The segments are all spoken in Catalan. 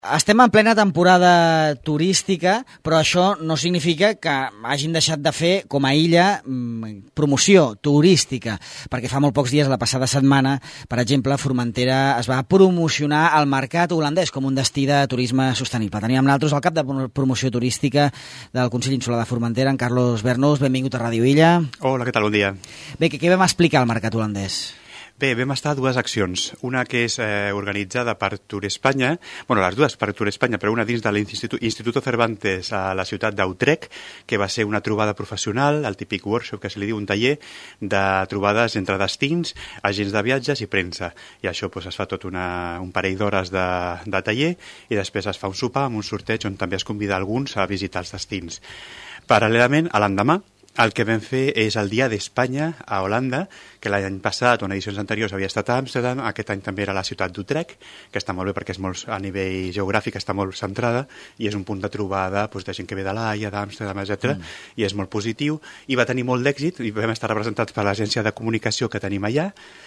Estem en plena temporada turística, però això no significa que hagin deixat de fer, com a illa, promoció turística, perquè fa molt pocs dies, la passada setmana, per exemple, Formentera es va promocionar al mercat holandès com un destí de turisme sostenible. Teníem nosaltres el cap de promoció turística del Consell Insular de Formentera, en Carlos Bernús. Benvingut a Ràdio Illa. Hola, què tal? Bon dia. Bé, què vam explicar al mercat holandès? Bé, vam estar a dues accions. Una que és organitzada per Tour Espanya, bueno, les dues per Tour Espanya, però una dins de l'Instituto Cervantes a la ciutat d'Utrecht, que va ser una trobada professional, el típic workshop que se li diu, un taller de trobades entre destins, agents de viatges i premsa. I això es fa tot un parell d'hores de taller i després es fa un sopar amb un sorteig on també es convida alguns a visitar els destins. Paral·lelament, a l'endemà, el que vam fer és el Dia d'Espanya a Holanda, que l'any passat o en edicions anteriors havia estat a Amsterdam, aquest any també era a la ciutat d'Utrecht, que està molt bé perquè és molt, a nivell geogràfic està molt centrada i és un punt de trobada de gent que ve de l'Haia, d'Amsterdam, etc. I és molt positiu i va tenir molt d'èxit i vam estar representats per l'agència de comunicació que tenim allà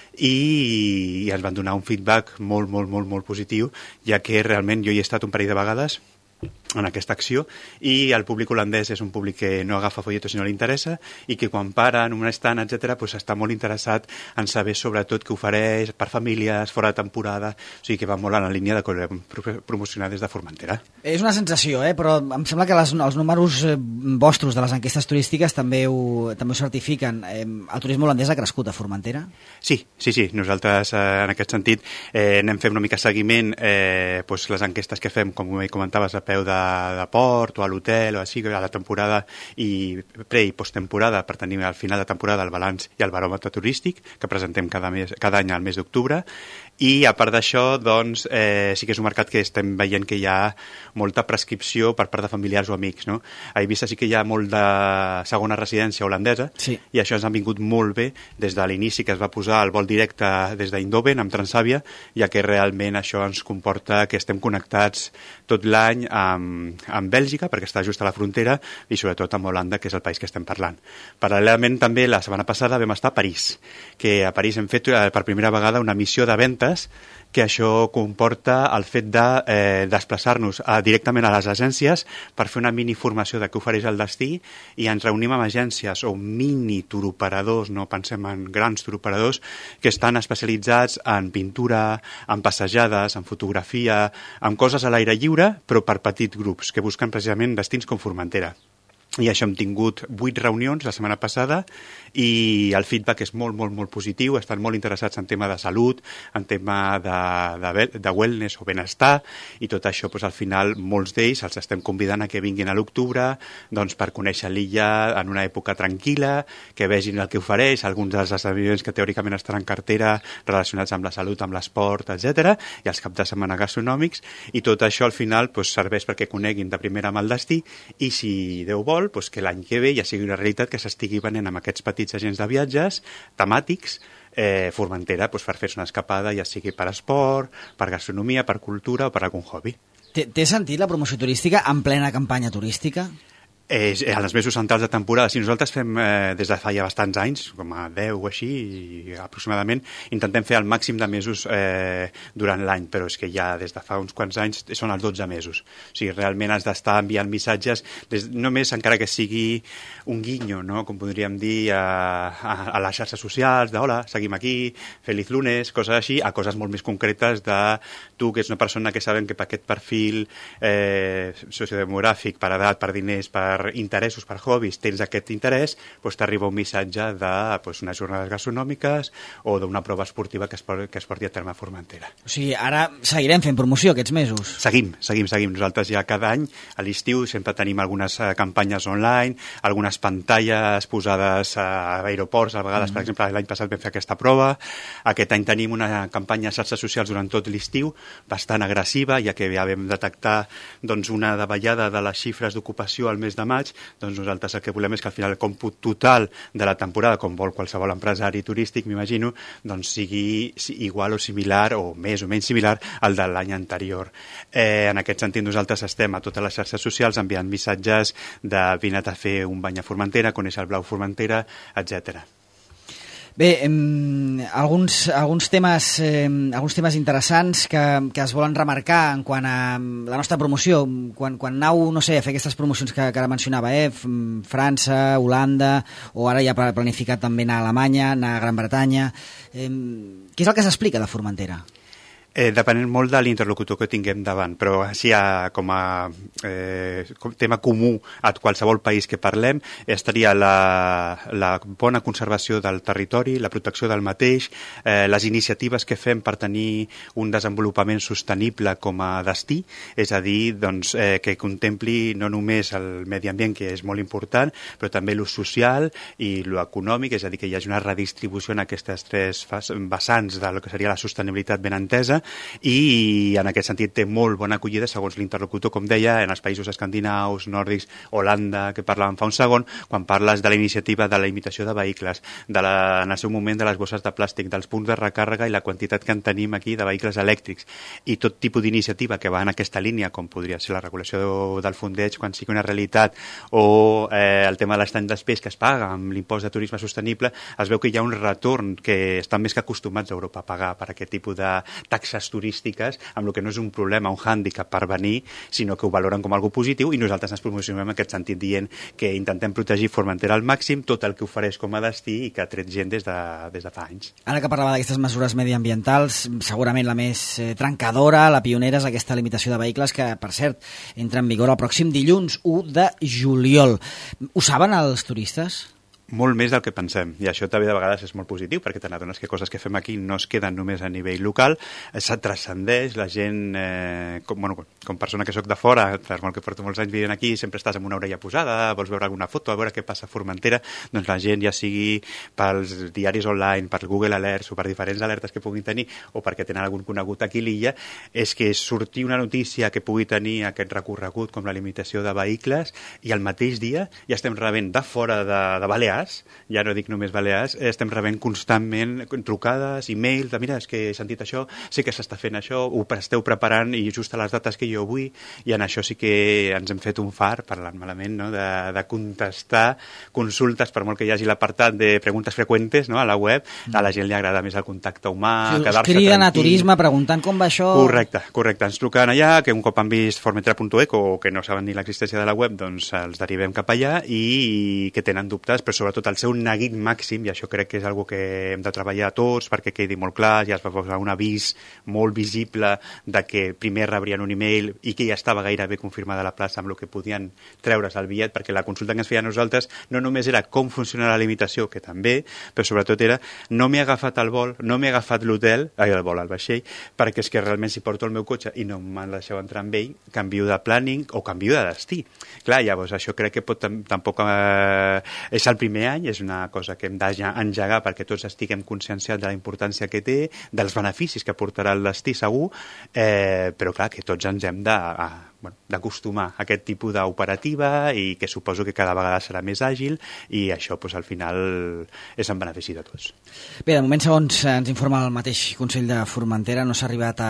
i ens van donar un feedback molt positiu, ja que realment jo hi he estat un parell de vegades en aquesta acció i el públic holandès és un públic que no agafa folletos si no li interessa i que quan para en un estant, etc., està molt interessat en saber sobretot què ofereix per famílies, fora de temporada, o sigui que va molt en la línia de promocionar des de Formentera. És una sensació, però em sembla que els números vostres de les enquestes turístiques també ho certifiquen. El turisme holandès ha crescut a Formentera? Sí. Nosaltres, en aquest sentit, anem fent una mica seguiment les enquestes que fem, com comentaves, a peu de port o a l'hotel o així, a la temporada i pre- i posttemporada per tenir al final de temporada el balanç i el baròmetre turístic que presentem cada any al mes d'octubre i a part d'això doncs sí que és un mercat que estem veient que hi ha molta prescripció per part de familiars o amics, no? A Eivissa sí que hi ha molt de segona residència holandesa i això ens ha vingut molt bé des de l'inici que es va posar el vol directe des d'Eindhoven amb Transavia, ja que realment això ens comporta que estem connectats tot l'any amb Bèlgica, perquè està just a la frontera, i sobretot amb Holanda, que és el país que estem parlant. Paral·lelament, també, la setmana passada vam estar a París, que a París hem fet per primera vegada una missió de ventes, que això comporta el fet de desplaçar-nos directament a les agències per fer una mini formació de què ofereix el destí i ens reunim amb agències o mini turoperadors, no pensem en grans turoperadors, que estan especialitzats en pintura, en passejades, en fotografia, en coses a l'aire lliure, però per petits grups, que busquen precisament destins com Formentera. I això hem tingut 8 reunions la setmana passada i el feedback és molt positiu, estan molt interessats en tema de salut, en tema de wellness o benestar i tot això al final molts d'ells els estem convidant a que vinguin a l'octubre per conèixer l'illa en una època tranquil·la, que vegin el que ofereix, alguns dels esdeveniments que teòricament estan en cartera relacionats amb la salut, amb l'esport, etc. i els caps de setmana gastronòmics i tot això al final serveix perquè coneguin de primera mà el destí i si Déu vol que l'any que ve ja sigui una realitat que s'estigui venent amb aquests petits agents de viatges temàtics Formentera per fer-se una escapada, ja sigui per esport, per gastronomia, per cultura o per algun hobby. Té sentit la promoció turística en plena campanya turística? En els mesos centrals de temporada, si nosaltres fem des de fa ja bastants anys, com a 10 o així aproximadament, intentem fer el màxim de mesos durant l'any, però és que ja des de fa uns quants anys són els 12 mesos. O sigui, realment has d'estar enviant missatges, només encara que sigui un guinyo, no? Com podríem dir a les xarxes socials, de hola, seguim aquí, feliz lunes, coses així, a coses molt més concretes de tu, que ets una persona que sabem que per aquest perfil sociodemogràfic, per edat, per diners, per interessos, per hobbies, tens aquest interès, t'arriba un missatge d'unes jornades gastronòmiques o d'una prova esportiva que es porti a terme a Formentera. O sigui, ara seguirem fent promoció aquests mesos? Seguim. Nosaltres ja cada any, a l'estiu, sempre tenim algunes campanyes online, algunes pantalles posades a aeroports, a vegades, per exemple, l'any passat vam fer aquesta prova. Aquest any tenim una campanya a xarxes socials durant tot l'estiu, bastant agressiva, ja que ja vam detectar una davallada de les xifres d'ocupació al mes de maig, doncs nosaltres el que volem és que al final el còmput total de la temporada, com vol qualsevol empresari turístic, m'imagino, doncs sigui igual o similar o més o menys similar al de l'any anterior. En aquest sentit nosaltres estem a totes les xarxes socials enviant missatges de vine a fer un bany a Formentera, conèixer el Blau Formentera, etc. Bé, alguns temes interessants que es volen remarcar en quant a la nostra promoció. Quan anau, no sé, a fer aquestes promocions que ara mencionava, França, Holanda, o ara ja planificat també anar a Alemanya, anar a Gran Bretanya. Què és el que s'explica de Formentera? Depenent molt de l'interlocutor que tinguem davant, però així com a tema comú a qualsevol país que parlem estaria la bona conservació del territori, la protecció del mateix, les iniciatives que fem per tenir un desenvolupament sostenible com a destí, és a dir, doncs, que contempli no només el medi ambient, que és molt important, però també l'ús social i l'econòmic, és a dir, que hi hagi una redistribució en aquestes tres vessants del que seria la sostenibilitat ben entesa, i en aquest sentit té molt bona acollida segons l'interlocutor, com deia, en els països escandinaus, nòrdics, Holanda, que parlàvem fa un segon, quan parles de la iniciativa de la imitació de vehicles, en el seu moment de les bosses de plàstic, dels punts de recàrrega i la quantitat que en tenim aquí de vehicles elèctrics, i tot tipus d'iniciativa que va en aquesta línia, com podria ser la regulació del fondeig quan sigui una realitat, o el tema de l'estany d'espès que es paga amb l'impost de turisme sostenible, es veu que hi ha un retorn que estan més que acostumats a Europa a pagar per aquest tipus de taxes turístiques, amb el que no és un problema, un hàndicap per venir, sinó que ho valoren com algo positiu, i nosaltres ens promocionem en aquest sentit dient que intentem protegir Formentera al màxim, tot el que ofereix com a destí i que ha tret gent des de fa anys. Ara que parlava d'aquestes mesures mediambientals, segurament la més trencadora, la pionera, és aquesta limitació de vehicles que, per cert, entra en vigor el pròxim dilluns 1 de juliol. Ho saben els turistes? Molt més del que pensem, i això també de vegades és molt positiu, perquè te n'adones que coses que fem aquí no es queden només a nivell local, se transcendeix, la gent, com persona que sóc de fora, per molt que porto molts anys vivint aquí, sempre estàs amb una orella posada, vols veure alguna foto, a veure què passa a Formentera, doncs la gent, ja sigui pels diaris online, per Google Alerts o per diferents alertes que puguin tenir, o perquè tenen algun conegut aquí a l'illa, és que sortir una notícia que pugui tenir aquest recorregut com la limitació de vehicles, i al mateix dia ja estem rebent de fora de Balears, ja no dic només Balears, estem rebent constantment trucades, e-mails, de mira, és que he sentit això, sé que s'està fent això, ho esteu preparant i just a les dates que jo vull, i en això sí que ens hem fet un far, parlant malament, no? de contestar consultes, per molt que hi hagi l'apartat de preguntes freqüentes, no? A la web, a la gent li agrada més el contacte humà, sí, quedar-se tranquil. Criden a turisme preguntant com va això. Correcte, ens truquen allà, que un cop han vist formentera.eco o que no saben ni l'existència de la web, doncs els derivem cap allà, i que tenen dubtes, però sobretot el seu neguit màxim, i això crec que és una que hem de treballar tots perquè quedi molt clar, ja es va posar un avís molt visible de que primer rebrien un e-mail i que ja estava gairebé confirmada la plaça amb el que podien treure's el bitllet, perquè la consulta que ens feia a nosaltres no només era com funciona la limitació, que també, però sobretot era no m'he agafat el vol, no m'he agafat l'hotel, el vaixell, perquè és que realment si porto el meu cotxe i no me'n deixeu entrar amb ell, canvio de planning o canvio de destí. Clar, llavors això crec que tampoc és el primer any, és una cosa que hem d'engegar perquè tots estiguem conscienciats de la importància que té, dels beneficis que portarà el destí segur, però clar, que tots ens hem d'acostumar a aquest tipus d'operativa, i que suposo que cada vegada serà més àgil, i això al final és en benefici de tots. Bé, de moment, segons ens informa el mateix Consell de Formentera, no s'ha arribat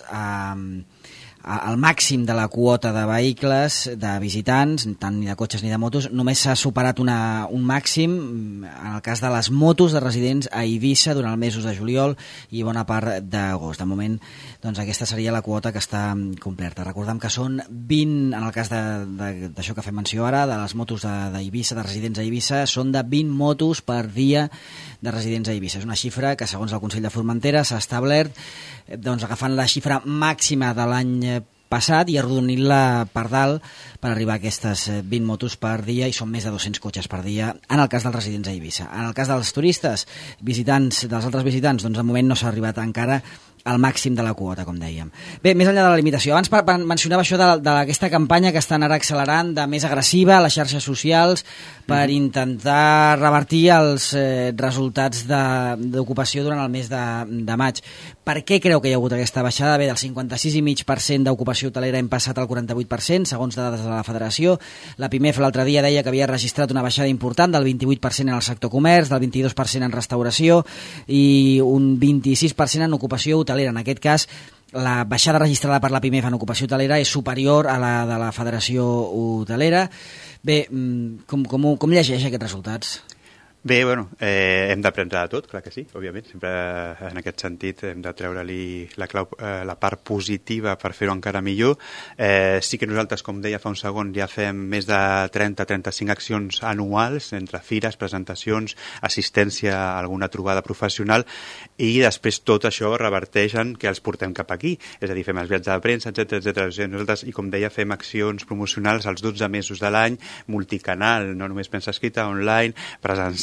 al màxim de la quota de vehicles, de visitants, tant ni de cotxes ni de motos. Només s'ha superat un màxim en el cas de les motos de residents a Eivissa durant els mesos de juliol i bona part d'agost. De moment, doncs, aquesta seria la quota que està complerta. Recordem que són 20, en el cas d'això que fem menció ara, de les motos d'Eivissa, de residents a Eivissa, són de 20 motos per dia de residents a Eivissa. És una xifra que, segons el Consell de Formentera, s'ha establert agafant la xifra màxima de l'any passat i arrodonint-la per dalt per arribar a aquestes 20 motos per dia, i són més de 200 cotxes per dia en el cas dels residents a Eivissa. En el cas dels turistes, dels altres visitants, doncs de moment no s'ha arribat encara al màxim de la quota, com dèiem. Bé, més enllà de la limitació, abans mencionava això d'aquesta campanya que estan ara accelerant, de més agressiva a les xarxes socials, per intentar revertir els resultats d'ocupació durant el mes de maig. Per què creu que hi ha hagut aquesta baixada? Bé, del 56,5% d'ocupació hotelera hem passat al 48%, segons dades de la Federació. La PIMEF l'altre dia deia que havia registrat una baixada important del 28% en el sector comerç, del 22% en restauració i un 26% en ocupació hotelera. En aquest cas, la baixada registrada per la PIMEF en ocupació hotelera és superior a la de la Federació Hotelera. Bé, com llegeix aquests resultats? Bé, hem d'aprendre de tot, clar que sí, òbviament. Sempre en aquest sentit hem de treure-li la part positiva per fer-ho encara millor. Sí que nosaltres, com deia fa un segon, ja fem més de 30-35 accions anuals entre fires, presentacions, assistència a alguna trobada professional i després tot això reverteix en que els portem cap aquí. És a dir, fem els viatges de premsa, etc. Nosaltres, i com deia, fem accions promocionals als 12 mesos de l'any, multicanal, no només premsa escrita, online, presencial,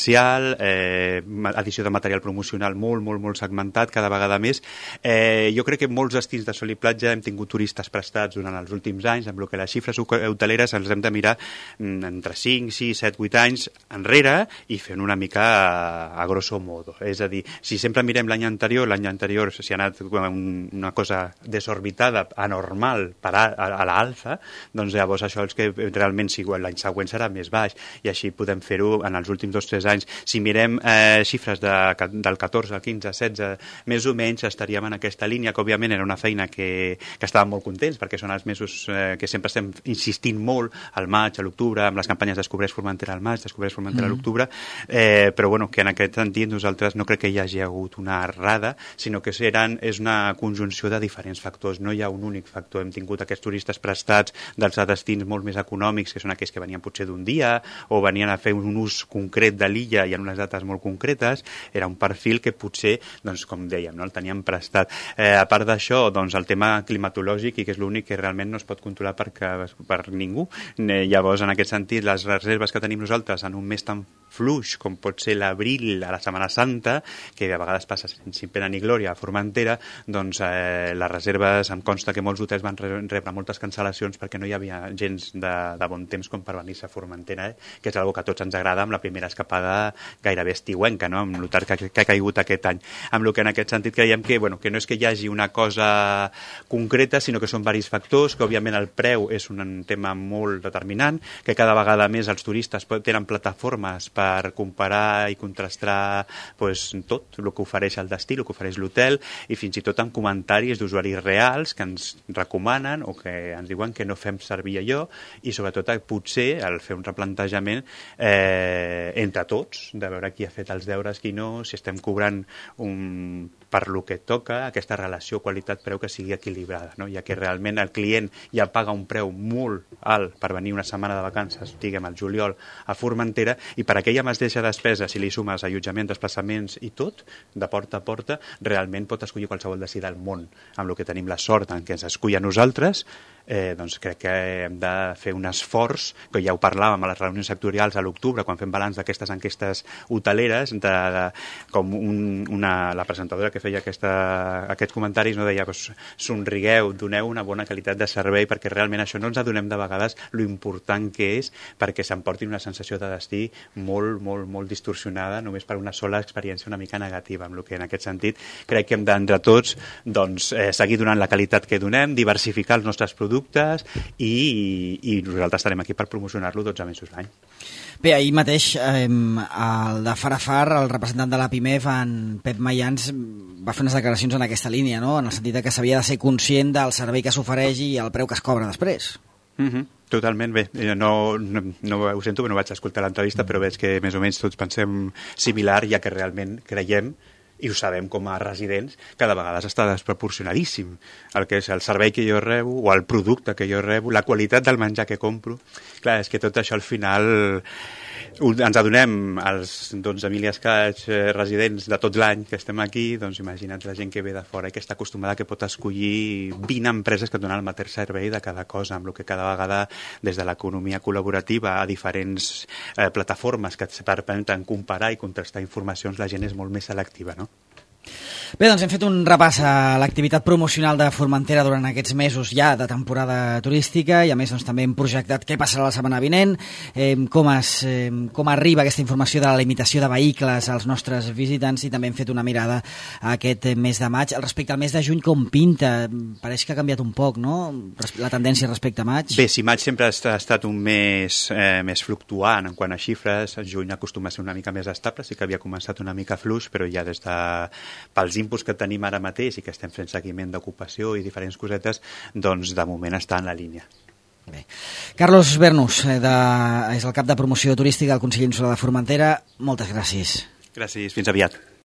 edició de material promocional molt segmentat, cada vegada més. Jo crec que molts destins de sol i platja hem tingut turistes prestats durant els últims anys, amb el que les xifres hoteleres ens hem de mirar entre 5, 6, 7, 8 anys enrere i fent una mica a grosso modo. És a dir, si sempre mirem l'any anterior s'hi ha anat una cosa desorbitada, anormal, a l'alça, doncs llavors això és que realment si l'any següent serà més baix i així podem fer-ho en els últims 2-3 anys. Si mirem xifres del 14 al 15, 16, més o menys estaríem en aquesta línia, que òbviament era una feina que estàvem molt contents, perquè són els mesos que sempre estem insistint molt, al maig, a l'octubre, amb les campanyes Descobreix Formentera al maig, Descobreix Formentera a l'octubre, però que en aquest sentit nosaltres no crec que hi hagi hagut una errada, sinó que és una conjunció de diferents factors, no hi ha un únic factor. Hem tingut aquests turistes prestats dels destins molt més econòmics, que són aquells que venien potser d'un dia, o venien a fer un ús concret de l'illa i en unes dates molt concretes. Era un perfil que potser, doncs, com dèiem, no, el teníem prestat. A part d'això, doncs, el tema climatològic, i que és l'únic que realment no es pot controlar per ningú. Llavors, en aquest sentit, les reserves que tenim nosaltres en un mes tan fluix com pot ser l'abril a la Setmana Santa, que a vegades passa sense pena ni glòria a Formentera, doncs les reserves, em consta que molts hotels van rebre moltes cancel·lacions perquè no hi havia gens de bon temps com per venir-se a Formentera, que és una cosa que a tots ens agrada, amb la primera escapada gairebé estiuenca, no? Amb l'hotard que ha caigut aquest any. Amb el que en aquest sentit creiem que no és que hi hagi una cosa concreta, sinó que són diversos factors, que òbviament el preu és un tema molt determinant, que cada vegada més els turistes tenen plataformes per comparar i contrastar tot el que ofereix el destí, el que ofereix l'hotel, i fins i tot amb comentaris d'usuaris reals que ens recomanen o que ens diuen que no fem servir allò, i sobretot potser al fer un replantejament entre tots, de veure qui ha fet els deures, qui no, si estem cobrant per lo que toca, aquesta relació qualitat-preu que sigui equilibrada, no? Ja que realment el client ja paga un preu molt alt per venir una setmana de vacances, diguem, al juliol, a Formentera, i per aquella mateixa despesa, si li sumes allotjament, desplaçaments i tot, de porta a porta, realment pot escollir qualsevol destí del món. Amb el que tenim la sort en què ens escull a nosaltres, doncs crec que hem de fer un esforç, que ja ho parlàvem a les reunions sectorials a l'octubre, quan fem balanç d'aquestes enquestes hoteleres, com la presentadora que feia aquests comentaris, no, deia, somrigueu, doneu una bona qualitat de servei, perquè realment això no ens adonem de vegades lo important que és perquè s'emportin una sensació de destí molt distorsionada només per una sola experiència una mica negativa, amb el que en aquest sentit crec que hem d'entre tots seguir donant la qualitat que donem, diversificar els nostres productes i nosaltres estarem aquí per promocionar-lo 12 mesos l'any. Bé, ahir mateix el de Farafar, el representant de la PIMEF, en Pep Mayans, va fer unes declaracions en aquesta línia, no? En el sentit que s'havia de ser conscient del servei que s'ofereix i el preu que es cobra després. Totalment, bé, no ho sento, no vaig escoltar l'entrevista, però veig que més o menys tots pensem similar, ja que realment creiem i ho sabem com a residents, que de vegades està desproporcionadíssim el que és el servei que jo rebo o el producte que jo rebo, la qualitat del menjar que compro. Clar, és que tot això al final ens adonem als 12.000 i escaig residents de tot l'any que estem aquí, doncs imagina't la gent que ve de fora i que està acostumada que pot escollir 20 empreses que et donen el mateix servei de cada cosa, amb el que cada vegada des de l'economia col·laborativa a diferents plataformes que et permeten comparar i contrastar informacions, la gent és molt més selectiva, no? Bé, doncs hem fet un repàs a l'activitat promocional de Formentera durant aquests mesos ja de temporada turística i a més doncs, també hem projectat què passarà la setmana vinent, com arriba aquesta informació de la limitació de vehicles als nostres visitants i també hem fet una mirada a aquest mes de maig. Respecte al mes de juny, com pinta? Pareix que ha canviat un poc, no? La tendència respecte a maig. Bé, si maig sempre ha estat un mes més fluctuant en quant a xifres, el juny acostuma a ser una mica més estable, sí que havia començat una mica fluix, però ja des de pels inputs que tenim ara mateix i que estem fent seguiment d'ocupació i diferents cosetes, doncs de moment està en la línia. Bé. Carlos Bernús, és el cap de promoció turística del Consell Insular de Formentera. Moltes gràcies. Gràcies, fins aviat.